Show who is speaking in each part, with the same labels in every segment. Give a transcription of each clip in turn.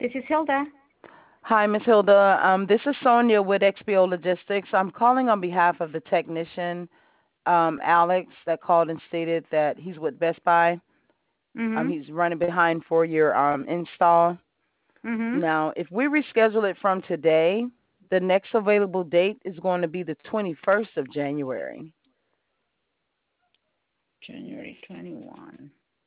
Speaker 1: This is Hilda.
Speaker 2: Hi, Miss Hilda. This is Sonia with XPO Logistics. I'm calling on behalf of the technician, Alex, that called and stated that he's with Best Buy.
Speaker 1: Mhm.
Speaker 2: He's running behind for your install.
Speaker 1: Mhm.
Speaker 2: Now, if we reschedule it from today, the next available date is going to be the 21st of January.
Speaker 1: January 21.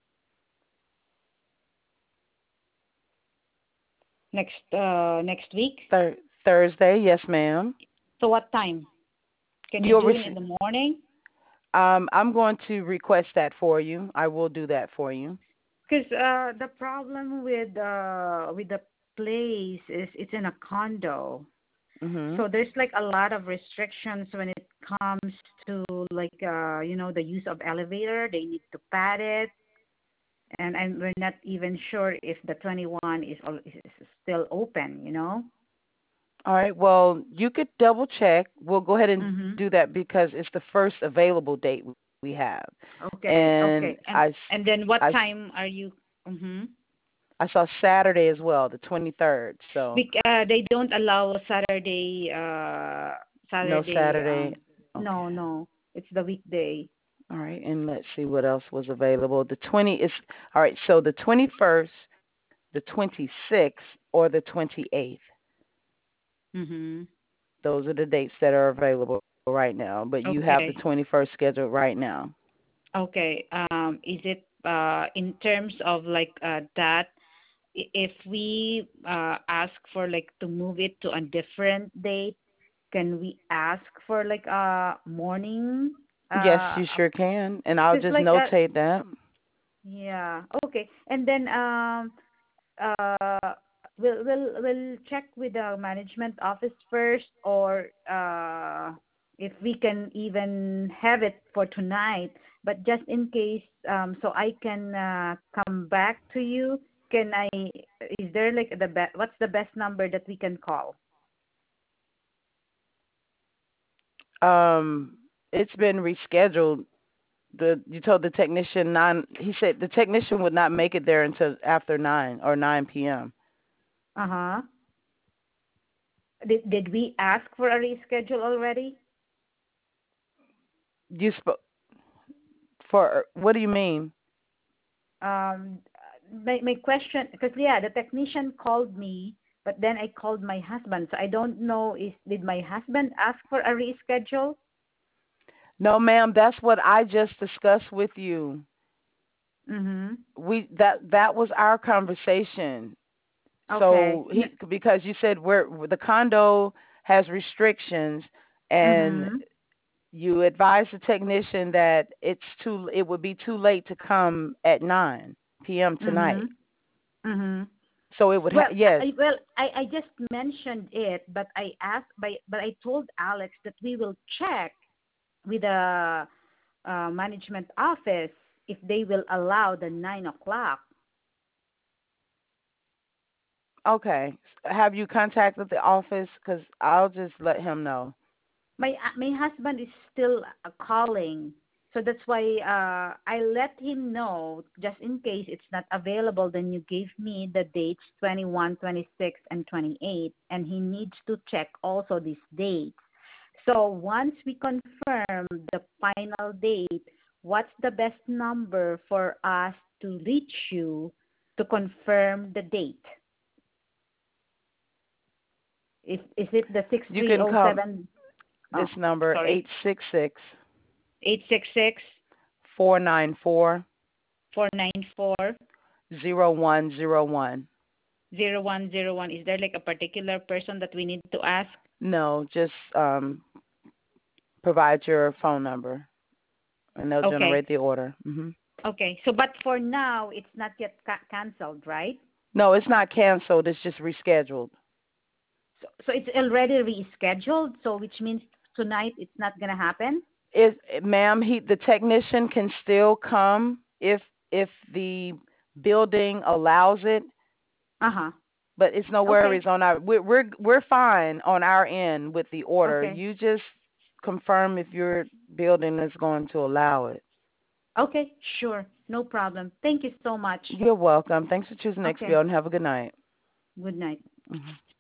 Speaker 1: Next week.
Speaker 2: Thursday, yes, ma'am.
Speaker 1: So what time? Can you
Speaker 2: You'll
Speaker 1: do it in
Speaker 2: receive.
Speaker 1: the morning?
Speaker 2: I'm going to request that for you. I will do that for you.
Speaker 1: Because the problem with the place is it's in a condo.
Speaker 2: Mhm.
Speaker 1: So there's like a lot of restrictions when it comes to like the use of elevator. They need to pad it, and we're not even sure if the 21 is still open.
Speaker 2: All right. Well, you could double check. We'll go ahead and
Speaker 1: Mhm.
Speaker 2: do that because it's the first available date we have.
Speaker 1: Okay,
Speaker 2: And
Speaker 1: okay. And then what time are you? Mhm.
Speaker 2: I saw Saturday as well, the 23rd. So
Speaker 1: They don't allow Saturday.
Speaker 2: no
Speaker 1: Saturday.
Speaker 2: Saturday.
Speaker 1: No,
Speaker 2: Okay.
Speaker 1: no. It's the weekday.
Speaker 2: All right. And let's see what else was available. The 20 is all right. So the 21st, the 26th, or the 28th.
Speaker 1: Mhm.
Speaker 2: Those are the dates that are available right now. But you have the
Speaker 1: Okay.
Speaker 2: 21st scheduled right now.
Speaker 1: Okay. Is it in terms of like that? If we ask for like to move it to a different date, can we ask for like a morning?
Speaker 2: Yes, you sure can. And I'll
Speaker 1: Just
Speaker 2: just
Speaker 1: like
Speaker 2: notate that.
Speaker 1: yeah. Okay. And then uh we'll check with the management office first, or if we can even have it for tonight. But just in case, so I can come back to you. Can I? Is there like the best? What's the best number that we can call?
Speaker 2: It's been rescheduled. The you told the technician nine. He said the technician would not make it there until after 9 or 9 p.m.
Speaker 1: Uh huh. Did we ask for a reschedule already?
Speaker 2: You spoke for what do you mean?
Speaker 1: um my question, because yeah, the technician called me, but then I called my husband, so I don't know, is did my husband ask for a reschedule?
Speaker 2: No, ma'am. That's what I just discussed with you.
Speaker 1: Mhm.
Speaker 2: That was our conversation.
Speaker 1: Okay.
Speaker 2: So he because you said the condo has restrictions and
Speaker 1: Mhm.
Speaker 2: you advised the technician that it would be too late to come at 9 p.m. tonight.
Speaker 1: Mhm. Mhm.
Speaker 2: So it would
Speaker 1: Well,
Speaker 2: yes.
Speaker 1: I just mentioned it, but I told Alex that we will check with the management office if they will allow the 9 o'clock.
Speaker 2: Okay. Have you contacted the office? Because I'll just let him know.
Speaker 1: My husband is still calling, so that's why I let him know, just in case it's not available. Then you gave me the dates 21, 26, and 28, and he needs to check also these dates. So once we confirm the final date, what's the best number for us to reach you to confirm the date? Is it the six
Speaker 2: You
Speaker 1: three
Speaker 2: can
Speaker 1: zero
Speaker 2: come
Speaker 1: seven?
Speaker 2: this
Speaker 1: Oh,
Speaker 2: number
Speaker 1: sorry,
Speaker 2: 866
Speaker 1: 866
Speaker 2: 494
Speaker 1: 494
Speaker 2: 0101.
Speaker 1: 0101. Is there like a particular person that we need to ask?
Speaker 2: No, just provide your phone number and they'll
Speaker 1: Okay.
Speaker 2: generate the order.
Speaker 1: Okay. So, but for now, it's not yet canceled, right?
Speaker 2: No, it's not canceled. It's just rescheduled.
Speaker 1: So it's already rescheduled. So, which means tonight it's not gonna happen.
Speaker 2: Ma'am, the technician can still come if the building allows it,
Speaker 1: Uh huh.
Speaker 2: but it's no
Speaker 1: Okay.
Speaker 2: worries on our. We're fine on our end with the order.
Speaker 1: Okay.
Speaker 2: You just confirm if your building is going to allow it.
Speaker 1: Okay. Sure. No problem. Thank you so much.
Speaker 2: You're welcome. Thanks for choosing
Speaker 1: Okay.
Speaker 2: XBO and have a good night.
Speaker 1: Good night.
Speaker 2: Mhm.